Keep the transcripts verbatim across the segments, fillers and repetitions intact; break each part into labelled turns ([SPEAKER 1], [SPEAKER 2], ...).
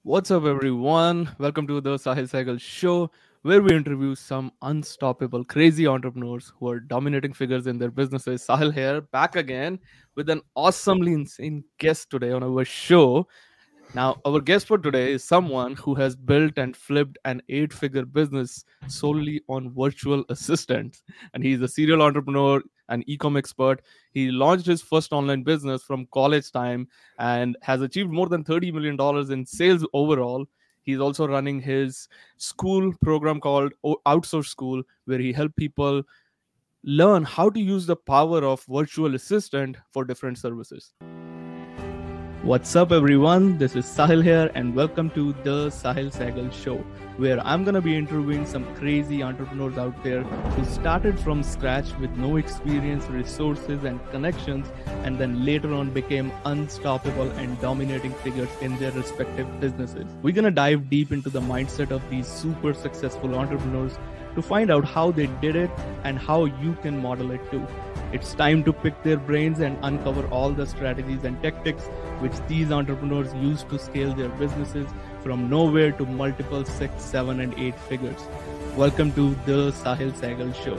[SPEAKER 1] What's up, everyone? Welcome to the Sahil Cycle Show, where we interview some unstoppable, crazy entrepreneurs who are dominating figures in their businesses. Sahil here, back again with an awesomely insane guest today on our show. Now, our guest for today is someone who has built and flipped an eight figure business solely on virtual assistants. And he's a serial entrepreneur, an e com expert. He launched his first online business from college time and has achieved more than thirty million dollars in sales overall. He's also running his school program called O- Outsource School, where he helps people learn how to use the power of virtual assistant for different services. What's up, everyone? This is Sahil here, and welcome to the Sahil Sagal Show, where I'm gonna be interviewing some crazy entrepreneurs out there who started from scratch with no experience, resources, and connections, and then later on became unstoppable and dominating figures in their respective businesses. We're gonna dive deep into the mindset of these super successful entrepreneurs to find out how they did it and how you can model it too. It's time to pick their brains and uncover all the strategies and tactics which these entrepreneurs use to scale their businesses from nowhere to multiple six, seven, and eight figures. Welcome to the Sahil Sagal Show.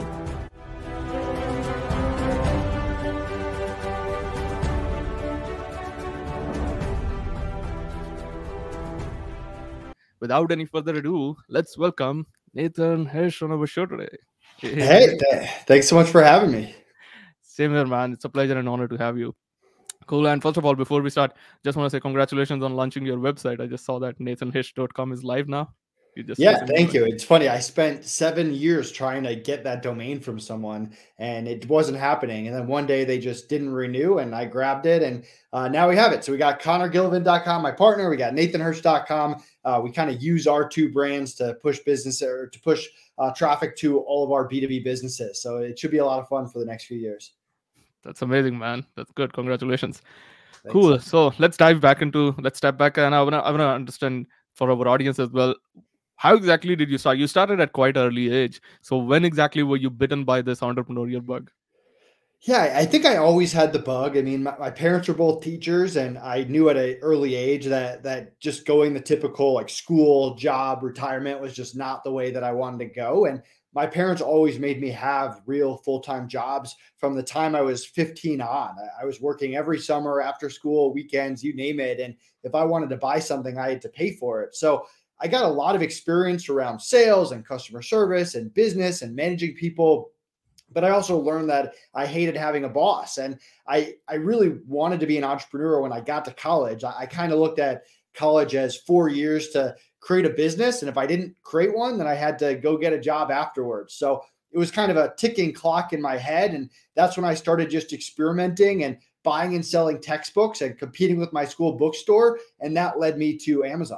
[SPEAKER 1] Without any further ado, let's welcome Nathan Hirsch on our show today.
[SPEAKER 2] Hey, th- thanks so much for having me.
[SPEAKER 1] Same here, man. It's a pleasure and honor to have you. Cool. And first of all, before we start, just want to say congratulations on launching your website. I just saw that nathan hish dot com is live now. You just
[SPEAKER 2] Yeah,
[SPEAKER 1] recently
[SPEAKER 2] thank
[SPEAKER 1] launched.
[SPEAKER 2] you. It's funny. I spent seven years trying to get that domain from someone, and it wasn't happening. And then one day they just didn't renew, and I grabbed it, and uh, now we have it. So we got connor gillivan dot com, my partner. We got nathan hirsch dot com. Uh, we kind of use our two brands to push business or to push uh, traffic to all of our B two B businesses. So it should be a lot of fun for the next few years.
[SPEAKER 1] That's amazing, man. That's good. Congratulations.
[SPEAKER 2] Thanks.
[SPEAKER 1] Cool. So let's dive back into let's step back and I wanna I wanna understand for our audience as well. How exactly did you start? You started at quite early age. So when exactly were you bitten by this entrepreneurial bug?
[SPEAKER 2] Yeah, I think I always had the bug. I mean, my, my parents were both teachers, and I knew at an early age that that just going the typical like school, job, retirement was just not the way that I wanted to go. And my parents always made me have real full time jobs from the time I was fifteen on. I, I was working every summer, after school, weekends, you name it. And if I wanted to buy something, I had to pay for it. So I got a lot of experience around sales and customer service and business and managing people, but I also learned that I hated having a boss. And I, I really wanted to be an entrepreneur when I got to college. I, I kind of looked at college as four years to create a business. And if I didn't create one, then I had to go get a job afterwards. So it was kind of a ticking clock in my head. And that's when I started just experimenting and buying and selling textbooks and competing with my school bookstore. And that led me to Amazon.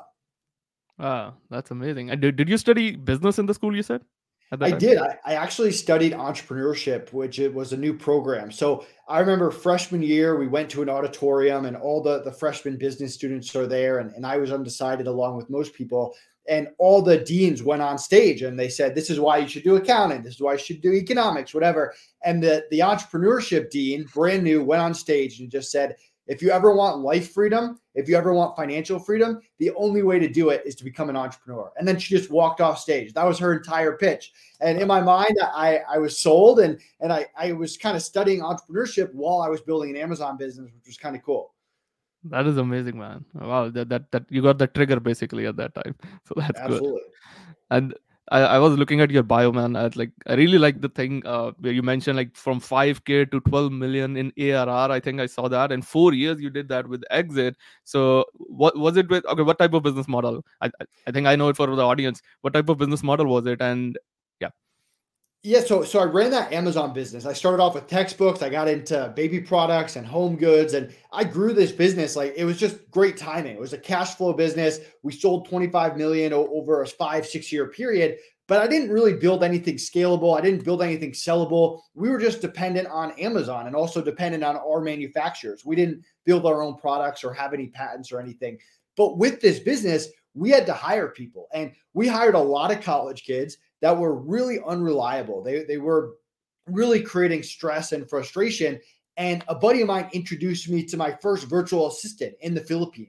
[SPEAKER 1] Ah, that's amazing. And did, did you study business in the school you said at that
[SPEAKER 2] I
[SPEAKER 1] time?
[SPEAKER 2] did. I, I actually studied entrepreneurship, which it was a new program. So I remember freshman year, we went to an auditorium and all the, the freshman business students are there. And, and I was undecided along with most people. And all the deans went on stage and they said, this is why you should do accounting. This is why you should do economics, whatever. And the, the entrepreneurship dean, brand new, went on stage and just said, if you ever want life freedom, if you ever want financial freedom, the only way to do it is to become an entrepreneur. And then she just walked off stage. That was her entire pitch. And in my mind, I, I was sold, and, and I, I was kind of studying entrepreneurship while I was building an Amazon business, which was kind of cool.
[SPEAKER 1] That is amazing, man. Wow, that, that that you got the trigger basically at that time. So that's good.
[SPEAKER 2] Absolutely.
[SPEAKER 1] And I, I was looking at your bio, man. I like I really like the thing uh, where you mentioned like from five k to twelve million in A R R. I think I saw that in four years you did that with Exit. So what was it with? Okay, what type of business model? I I I think I know it for the audience. What type of business model was it? And yeah,
[SPEAKER 2] Yeah, so so I ran that Amazon business. I started off with textbooks. I got into baby products and home goods, and I grew this business. Like it was just great timing. It was a cash flow business. We sold twenty-five million o- over a five, six year period, but I didn't really build anything scalable. I didn't build anything sellable. We were just dependent on Amazon and also dependent on our manufacturers. We didn't build our own products or have any patents or anything. But with this business, we had to hire people, and we hired a lot of college kids that were really unreliable. They, they were really creating stress and frustration. And a buddy of mine introduced me to my first virtual assistant in the Philippines.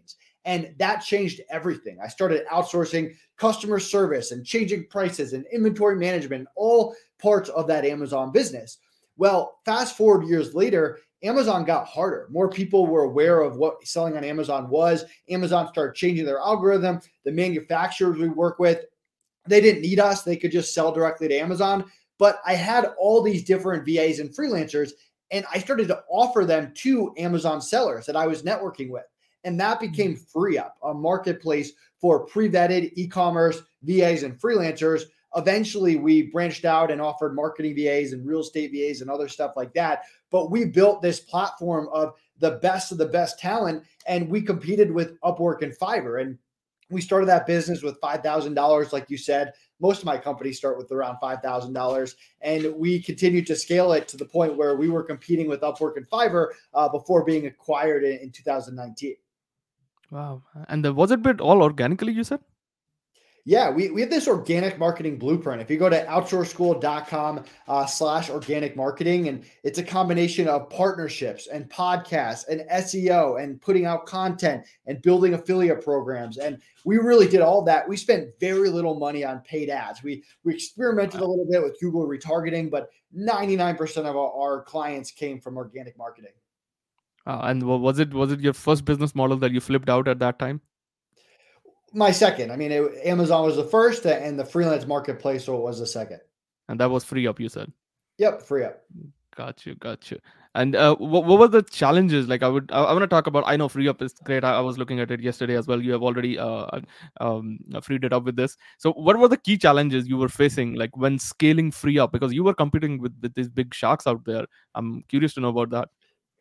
[SPEAKER 2] And that changed everything. I started outsourcing customer service and changing prices and inventory management, all parts of that Amazon business. Well, fast forward years later, Amazon got harder. More people were aware of what selling on Amazon was. Amazon started changing their algorithm. The manufacturers we work with, they didn't need us. They could just sell directly to Amazon. But I had all these different V As and freelancers, and I started to offer them to Amazon sellers that I was networking with. And that became FreeUp, a marketplace for pre-vetted e-commerce V As and freelancers. Eventually, we branched out and offered marketing V As and real estate V As and other stuff like that. But we built this platform of the best of the best talent, and we competed with Upwork and Fiverr. And we started that business with five thousand dollars, like you said. Most of my companies start with around five thousand dollars. And we continued to scale it to the point where we were competing with Upwork and Fiverr uh, before being acquired in, in two thousand nineteen.
[SPEAKER 1] Wow. And the, was it built all organically, you said?
[SPEAKER 2] Yeah, we, we have this organic marketing blueprint. If you go to outsourceschool.com uh, slash organic marketing, and it's a combination of partnerships and podcasts and S E O and putting out content and building affiliate programs. And we really did all that. We spent very little money on paid ads. We, we experimented a little bit with Google retargeting, but ninety-nine percent of our, our clients came from organic marketing.
[SPEAKER 1] Uh, and wa- was it was it your first business model that you flipped out at that time?
[SPEAKER 2] My second. I mean, it, Amazon was the first, and the freelance marketplace was the second.
[SPEAKER 1] And that was FreeUp, you said?
[SPEAKER 2] Yep, FreeUp.
[SPEAKER 1] Got you, got you. And uh, what, what were the challenges? Like I would, I, I want to talk about. I know FreeUp is great. I, I was looking at it yesterday as well. You have already uh, um, freed it up with this. So, what were the key challenges you were facing, like when scaling FreeUp? Because you were competing with, with these big sharks out there. I'm curious to know about that.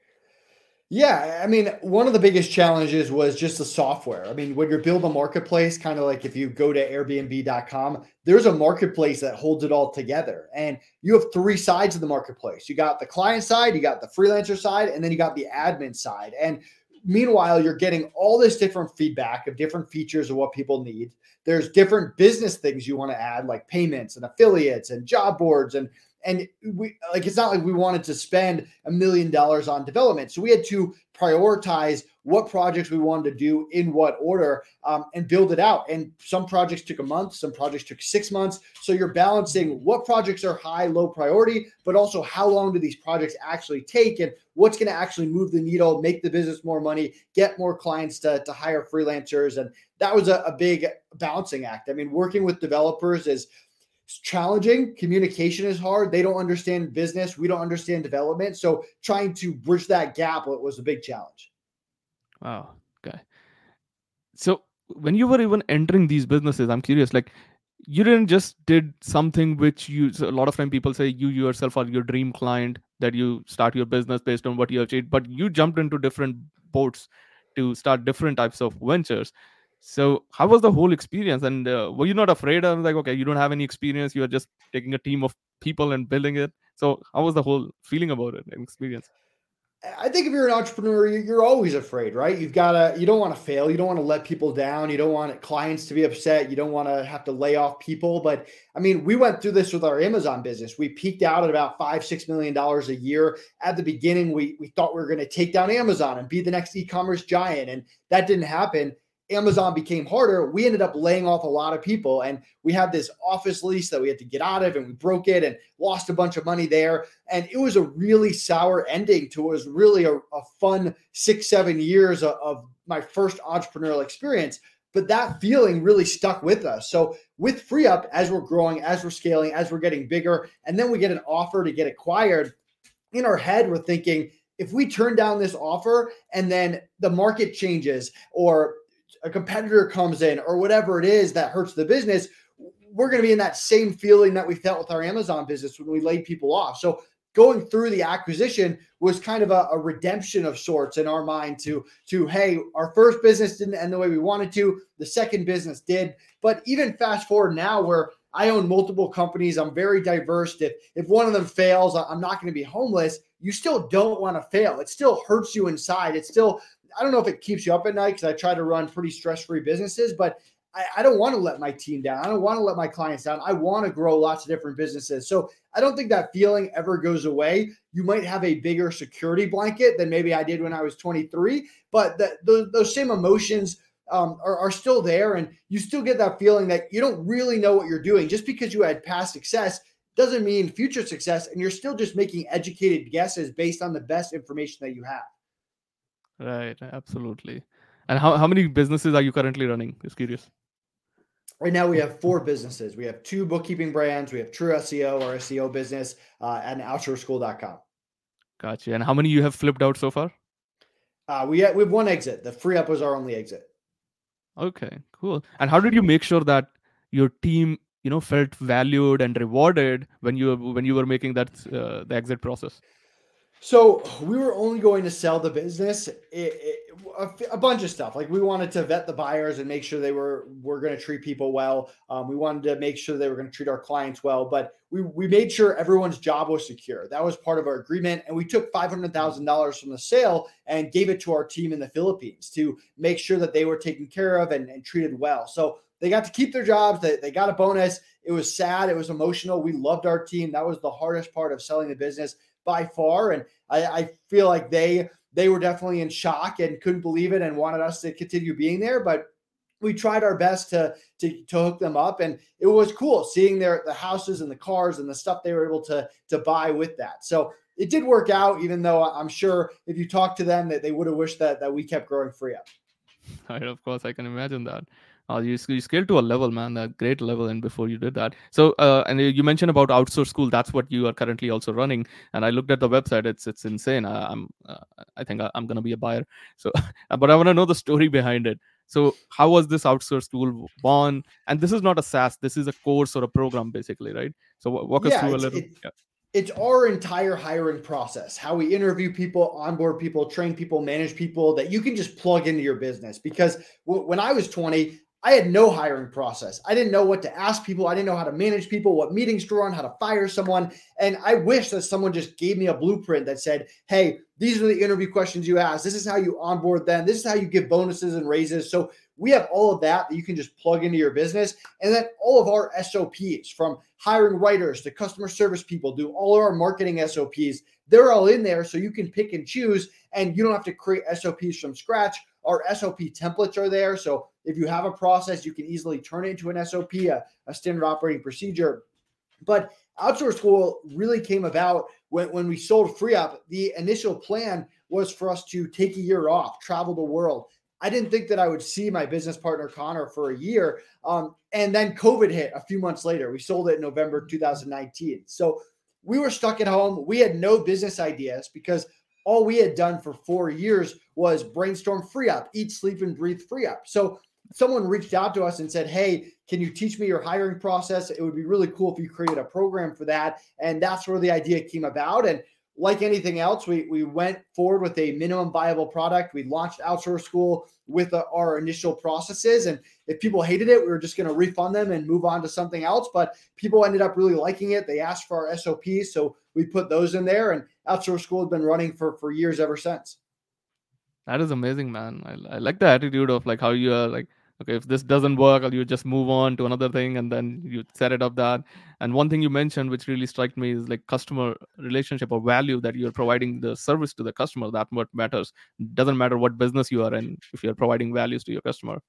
[SPEAKER 2] Yeah, I mean, one of the biggest challenges was just the software. I mean, when you're building a marketplace, kind of like if you go to airbnb dot com, there's a marketplace that holds it all together. And you have three sides of the marketplace. You got the client side, you got the freelancer side, and then you got the admin side. And meanwhile, you're getting all this different feedback of different features of what people need. There's different business things you want to add, like payments and affiliates and job boards, and And we like, it's not like we wanted to spend a million dollars on development. So we had to prioritize what projects we wanted to do in what order um, and build it out. And some projects took a month, some projects took six months. So you're balancing what projects are high, low priority, but also how long do these projects actually take and what's going to actually move the needle, make the business more money, get more clients to, to hire freelancers. And that was a, a big balancing act. I mean, working with developers is It's challenging. Communication is hard. They don't understand business. We don't understand development. So trying to bridge that gap was a big challenge.
[SPEAKER 1] Wow. Okay. So when you were even entering these businesses, I'm curious, like you didn't just did something which you, so a lot of time people say you yourself are your dream client, that you start your business based on what you achieved, but you jumped into different boats to start different types of ventures. So how was the whole experience? And uh, were you not afraid? I was like, okay, you don't have any experience. You are just taking a team of people and building it. So how was the whole feeling about it and experience?
[SPEAKER 2] I think if you're an entrepreneur, you're always afraid, right? You've got to, you don't want to fail. You don't want to let people down. You don't want clients to be upset. You don't want to have to lay off people. But I mean, we went through this with our Amazon business. We peaked out at about five, six million dollars a year. At the beginning, we, we thought we were going to take down Amazon and be the next e-commerce giant. And that didn't happen. Amazon became harder. We ended up laying off a lot of people, and we had this office lease that we had to get out of, and we broke it and lost a bunch of money there. And it was a really sour ending to what was really a, a fun six, seven years of, of my first entrepreneurial experience. But that feeling really stuck with us. So with FreeUp, as we're growing, as we're scaling, as we're getting bigger, and then we get an offer to get acquired, in our head, we're thinking, if we turn down this offer and then the market changes or a competitor comes in or whatever it is that hurts the business, we're going to be in that same feeling that we felt with our Amazon business when we laid people off. So going through the acquisition was kind of a, a redemption of sorts in our mind to, to, hey, our first business didn't end the way we wanted to. The second business did. But even fast forward now where I own multiple companies, I'm very diverse. If, if one of them fails, I'm not going to be homeless. You still don't want to fail. It still hurts you inside. It's still, I don't know if it keeps you up at night because I try to run pretty stress-free businesses, but I, I don't want to let my team down. I don't want to let my clients down. I want to grow lots of different businesses. So I don't think that feeling ever goes away. You might have a bigger security blanket than maybe I did when I was twenty-three, but the, the, those same emotions um, are, are still there. And you still get that feeling that you don't really know what you're doing. Just because you had past success doesn't mean future success. And you're still just making educated guesses based on the best information that you have.
[SPEAKER 1] Right, absolutely. And how, how many businesses are you currently running? Just curious.
[SPEAKER 2] Right now, we have four businesses. We have two bookkeeping brands. We have True S E O, our S E O business, uh, and outsource school dot com.
[SPEAKER 1] Gotcha. And how many you have flipped out so far?
[SPEAKER 2] Uh, we, have, we have one exit. The free up was our only exit.
[SPEAKER 1] Okay, cool. And how did you make sure that your team, you know, felt valued and rewarded when you when you were making that uh, the exit process?
[SPEAKER 2] So we were only going to sell the business, it, it, a, a bunch of stuff. Like we wanted to vet the buyers and make sure they were were going to treat people well. Um, we wanted to make sure they were going to treat our clients well. But we we made sure everyone's job was secure. That was part of our agreement. And we took five hundred thousand dollars from the sale and gave it to our team in the Philippines to make sure that they were taken care of and, and treated well. So they got to keep their jobs. They, they got a bonus. It was sad. It was emotional. We loved our team. That was the hardest part of selling the business by far. And I, I feel like they they were definitely in shock and couldn't believe it and wanted us to continue being there. But we tried our best to, to, to hook them up. And it was cool seeing their the houses and the cars and the stuff they were able to, to buy with that. So it did work out, even though I'm sure if you talk to them that they would have wished that, that we kept growing free up.
[SPEAKER 1] Right, of course, I can imagine that. Uh, you, you scaled to a level, man, a great level, and before you did that. So, uh, and you mentioned about outsource school. That's what you are currently also running. And I looked at the website; it's it's insane. I, I'm, uh, I think I, I'm gonna be a buyer. So, but I want to know the story behind it. So, how was this outsource school born? And this is not a SaaS. This is a course or a program, basically, right? So, walk us
[SPEAKER 2] Yeah,
[SPEAKER 1] through a
[SPEAKER 2] it's
[SPEAKER 1] little.
[SPEAKER 2] it,
[SPEAKER 1] Yeah.
[SPEAKER 2] it's our entire hiring process, how we interview people, onboard people, train people, manage people that you can just plug into your business. Because w- when I was twenty, I had no hiring process. I didn't know what to ask people. I didn't know how to manage people, what meetings to run, how to fire someone. And I wish that someone just gave me a blueprint that said, hey, these are the interview questions you ask. This is how you onboard them. This is how you give bonuses and raises. So we have all of that that you can just plug into your business. And then all of our S O Ps, from hiring writers to customer service people, do all of our marketing S O Ps. They're all in there so you can pick and choose, and you don't have to create S O Ps from scratch. Our S O P templates are there. So if you have a process, you can easily turn it into an S O P, a, a standard operating procedure. But Outsource School really came about when, when we sold FreeUp. The initial plan was for us to take a year off, travel the world. I didn't think that I would see my business partner, Connor, for a year. Um, and then COVID hit a few months later. We sold it in November two thousand nineteen. So we were stuck at home. We had no business ideas because all we had done for four years was brainstorm FreeUp, eat, sleep, and breathe FreeUp. So someone reached out to us and said, hey, can you teach me your hiring process? It would be really cool if you created a program for that. And that's where the idea came about. And like anything else, we, we went forward with a minimum viable product. We launched Outsource School with a, our initial processes. And if people hated it, we were just going to refund them and move on to something else. But people ended up really liking it. They asked for our S O Ps. So we put those in there, and Outsource School has been running for, for years ever since.
[SPEAKER 1] That is amazing, man. I, I like the attitude of like how you are like, okay, if this doesn't work, you just move on to another thing and then you set it up that. And one thing you mentioned, which really struck me, is like customer relationship or value that you're providing the service to the customer. That what matters. Doesn't matter what business you are in, if you're providing values to your customer.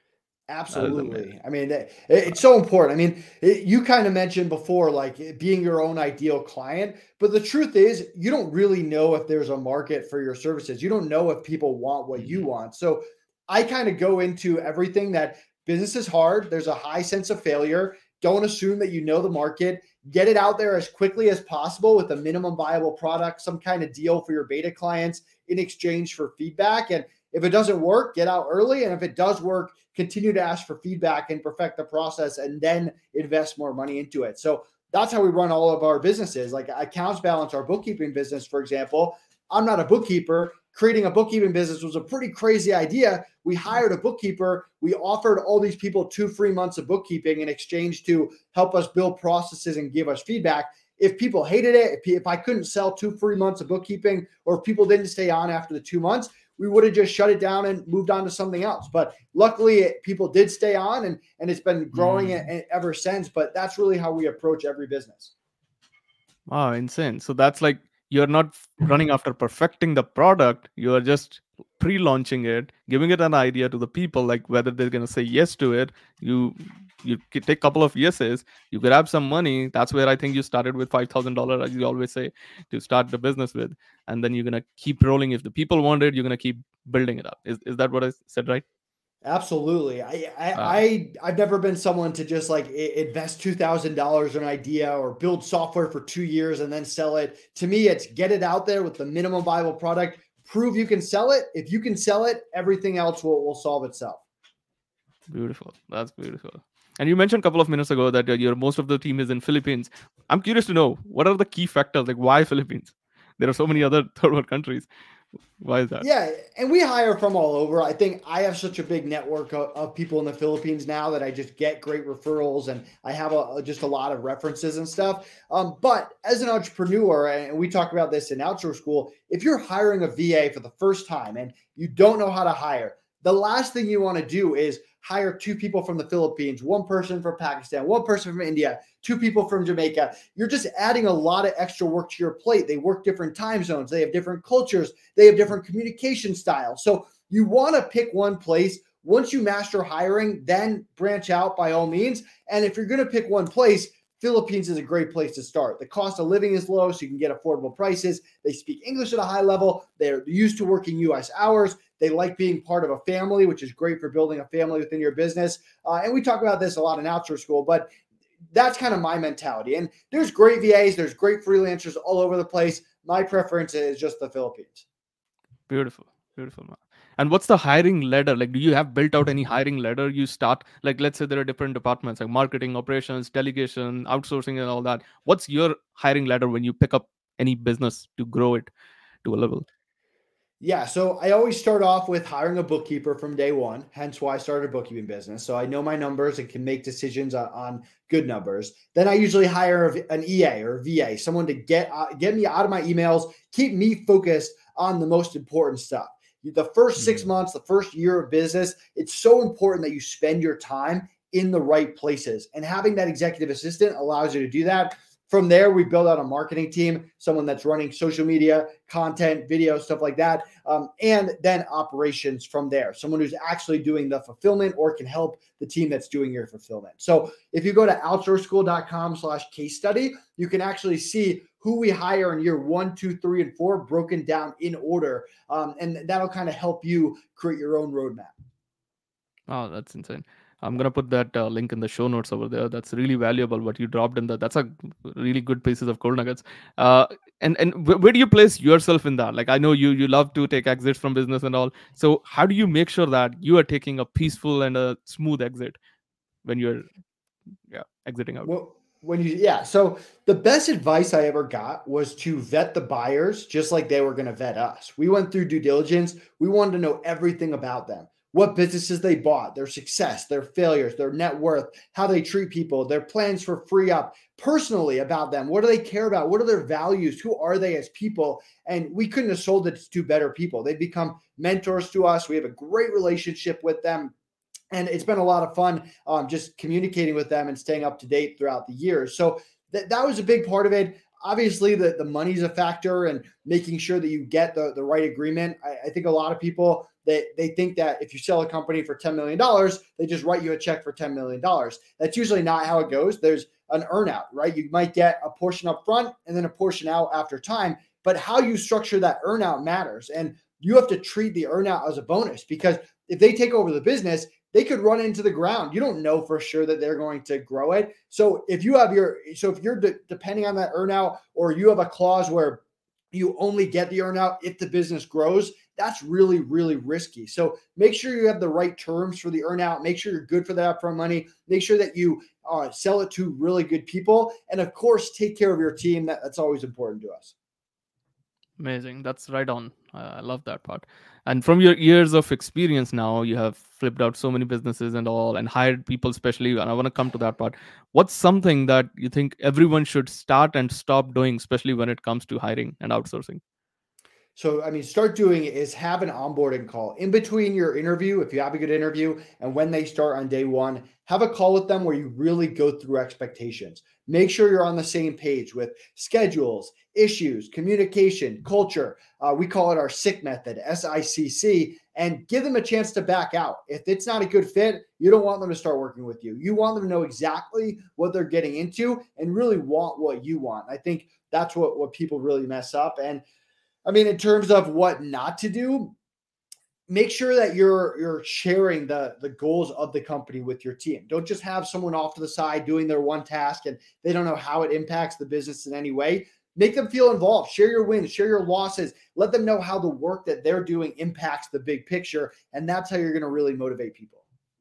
[SPEAKER 1] That is amazing.
[SPEAKER 2] Absolutely. I mean, it, it's so important. I mean, it, you kind of mentioned before, like being your own ideal client, but the truth is, you don't really know if there's a market for your services. You don't know if people want what you
[SPEAKER 1] Mhm.
[SPEAKER 2] want. So I kind of go into everything that business is hard. There's a high sense of failure. Don't assume that you know the market. Get it out there as quickly as possible with a minimum viable product, some kind of deal for your beta clients in exchange for feedback. And if it doesn't work, get out early. And if it does work, continue to ask for feedback and perfect the process and then invest more money into it. So that's how we run all of our businesses. Like Accounts Balance, our bookkeeping business, for example. I'm not a bookkeeper. Creating a bookkeeping business was a pretty crazy idea. We hired a bookkeeper. We offered all these people two free months of bookkeeping in exchange to help us build processes and give us feedback. If people hated it, if, if I couldn't sell two free months of bookkeeping, or if people didn't stay on after the two months, we would have just shut it down and moved on to something else. But luckily, it, people did stay on, and, and it's been growing
[SPEAKER 1] Mm.
[SPEAKER 2] ever since. But that's really how we approach every business.
[SPEAKER 1] Wow, insane. So that's like you're not f- running after perfecting the product. You are just pre-launching it, giving it an idea to the people, like whether they're going to say yes to it. You you c- take a couple of yeses, you grab some money. That's where I think you started with five thousand dollars, as you always say, to start the business with. And then you're going to keep rolling. If the people want it, you're going to keep building it up. Is, is that what I said, right?
[SPEAKER 2] Absolutely. I, I,
[SPEAKER 1] uh,
[SPEAKER 2] I, I've never been someone to just like i- invest two thousand dollars in an idea or build software for two years and then sell it. To me, it's get it out there with the minimum viable product, prove you can sell it. If you can sell it, everything else will, will solve itself.
[SPEAKER 1] Beautiful. That's beautiful. And you mentioned a couple of minutes ago that uh, your most of the team is in Philippines. I'm curious to know, what are the key factors? Like, why Philippines? There are so many other third world countries. Why is that?
[SPEAKER 2] Yeah, and we hire from all over. I think I have such a big network of, of people in the Philippines now that I just get great referrals, and I have a, just a lot of references and stuff. Um, but as an entrepreneur, and we talk about this in Outsource School, if you're hiring a V A for the first time and you don't know how to hire, the last thing you want to do is hire two people from the Philippines, one person from Pakistan, one person from India, two people from Jamaica. You're just adding a lot of extra work to your plate. They work different time zones, they have different cultures, they have different communication styles. So you want to pick one place. Once you master hiring, then branch out by all means. And if you're going to pick one place, Philippines is a great place to start. The cost of living is low, so you can get affordable prices. They speak English at a high level. They're used to working U S hours. They like being part of a family, which is great for building a family within your business. Uh, and we talk about this a lot in Outsource School, but that's kind of my mentality. And there's great V As, there's great freelancers all over the place. My preference is just the Philippines.
[SPEAKER 1] Beautiful. Beautiful, man. And what's the hiring ladder? Like, do you have built out any hiring ladder? You start, like, let's say there are different departments like marketing, operations, delegation, outsourcing, and all that. What's your hiring ladder when you pick up any business to grow it to a level?
[SPEAKER 2] Yeah, so I always start off with hiring a bookkeeper from day one, hence why I started a bookkeeping business. So I know my numbers and can make decisions on, on good numbers. Then I usually hire an E A or a V A, someone to get uh, get me out of my emails, keep me focused on the most important stuff. The first six
[SPEAKER 1] Mm.
[SPEAKER 2] months, the first year of business, it's so important that you spend your time in the right places. And having that executive assistant allows you to do that. From there, we build out a marketing team, someone that's running social media, content, video, stuff like that. Um, and then operations from there, someone who's actually doing the fulfillment or can help the team that's doing your fulfillment. So if you go to outsourceschool.com slash case study, you can actually see who we hire in year one, two, three, and four broken down in order. Um, and that'll kind of help you create your own roadmap.
[SPEAKER 1] Oh, that's insane. I'm gonna put that uh, link in the show notes over there. That's really valuable. What you dropped in that. That's a really good pieces of gold nuggets. Uh, and and wh- where do you place yourself in that? Like, I know you you love to take exits from business and all. So how do you make sure that you are taking a peaceful and a smooth exit when you're, yeah, exiting out?
[SPEAKER 2] Well, when you, yeah. So the best advice I ever got was to vet the buyers just like they were going to vet us. We went through due diligence. We wanted to know everything about them, what businesses they bought, their success, their failures, their net worth, how they treat people, their plans for free up, personally about them. What do they care about? What are their values? Who are they as people? And we couldn't have sold it to better people. They become mentors to us. We have a great relationship with them, and it's been a lot of fun um, just communicating with them and staying up to date throughout the years. So th- that was a big part of it. Obviously, the, the money's a factor, and making sure that you get the, the right agreement. I, I think a lot of people, they, they think that if you sell a company for ten million dollars, they just write you a check for ten million dollars. That's usually not how it goes. There's an earnout, right? You might get a portion up front and then a portion out after time, but how you structure that earnout matters. And you have to treat the earnout as a bonus, because if they take over the business, they could run into the ground. You don't know for sure that they're going to grow it. So if you have your, so if you're de- depending on that earnout, or you have a clause where you only get the earnout if the business grows, that's really, really risky. So make sure you have the right terms for the earnout. Make sure you're good for that upfront money. Make sure that you uh, sell it to really good people. And of course, take care of your team. That, that's always important to us.
[SPEAKER 1] Amazing. That's right on. Uh, I love that part. And from your years of experience now, you have flipped out so many businesses and all and hired people, especially. And I want to come to that part. What's something that you think everyone should start and stop doing, especially when it comes to hiring and outsourcing?
[SPEAKER 2] So, I mean, start doing it is have an onboarding call in between your interview. If you have a good interview and when they start on day one, have a call with them where you really go through expectations. Make sure you're on the same page with schedules, issues, communication, culture. Uh, we call it our S I C method, S I C C, and give them a chance to back out. If it's not a good fit, you don't want them to start working with you. You want them to know exactly what they're getting into and really want what you want. I think that's what, what people really mess up. And I mean, in terms of what not to do, make sure that you're you're sharing the the goals of the company with your team. Don't just have someone off to the side doing their one task and they don't know how it impacts the business in any way. Make them feel involved. Share your wins, share your losses. Let them know how the work that they're doing impacts the big picture, and that's how you're going to really motivate people.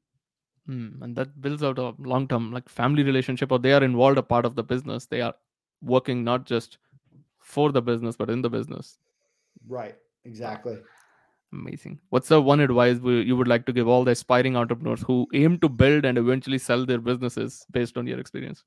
[SPEAKER 1] Hmm, and that builds out a long-term like family relationship, or they are involved a part of the business. They are working not just for the business, but in the business.
[SPEAKER 2] Right. Exactly.
[SPEAKER 1] Amazing. What's the one advice we- you would like to give all the aspiring entrepreneurs who aim to build and eventually sell their businesses based on your experience?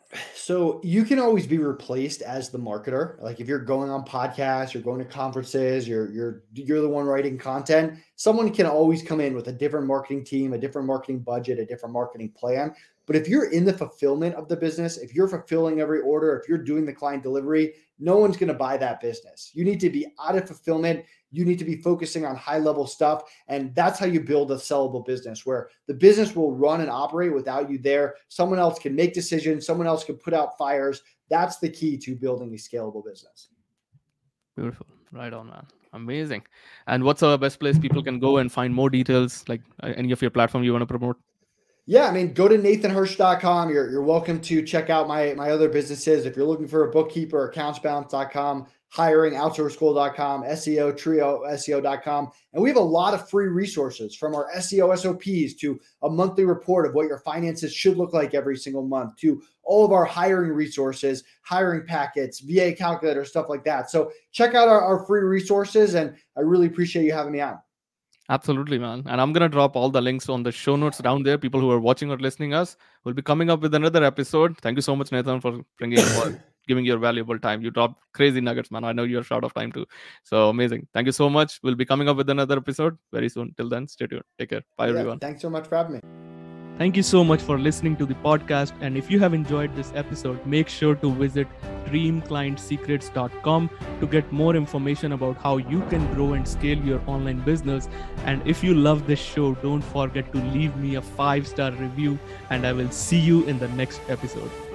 [SPEAKER 2] So you can always be replaced as the marketer. Like if you're going on podcasts, you're going to conferences, you're you're you're the one writing content. Someone can always come in with a different marketing team, a different marketing budget, a different marketing plan. But if you're in the fulfillment of the business, if you're fulfilling every order, if you're doing the client delivery, no one's going to buy that business. You need to be out of fulfillment. You need to be focusing on high level stuff. And that's how you build a sellable business where the business will run and operate without you there. Someone else can make decisions. Someone else can put out fires. That's the key to building a scalable business.
[SPEAKER 1] Beautiful. Right on, man. Amazing. And what's the best place people can go and find more details, like uh, any of your platform you want to promote?
[SPEAKER 2] Yeah, I mean, go to nathan hirsch dot com. You're, you're welcome to check out my, my other businesses. If you're looking for a bookkeeper, accounts balance dot com, hiring, outsource school dot com, S E O, trio S E O dot com. And we have a lot of free resources from our S E O S O Ps to a monthly report of what your finances should look like every single month to all of our hiring resources, hiring packets, V A calculator, stuff like that. So check out our, our free resources. And I really appreciate you having me on.
[SPEAKER 1] Absolutely, man. And I'm gonna drop all the links on the show notes down there. People who are watching or listening us will be coming up with another episode. Thank you so much, Nathan, for bringing for giving your valuable time. You dropped crazy nuggets, man. I know you're short of time too. So amazing. Thank you so much. We'll be coming up with another episode very soon. Till then, stay tuned. Take care. Bye,
[SPEAKER 2] Yeah,
[SPEAKER 1] everyone.
[SPEAKER 2] thanks so much for having me.
[SPEAKER 1] Thank you so much for listening to the podcast. And if you have enjoyed this episode, make sure to visit dream client secrets dot com to get more information about how you can grow and scale your online business. And if you love this show, don't forget to leave me a five-star review, and I will see you in the next episode.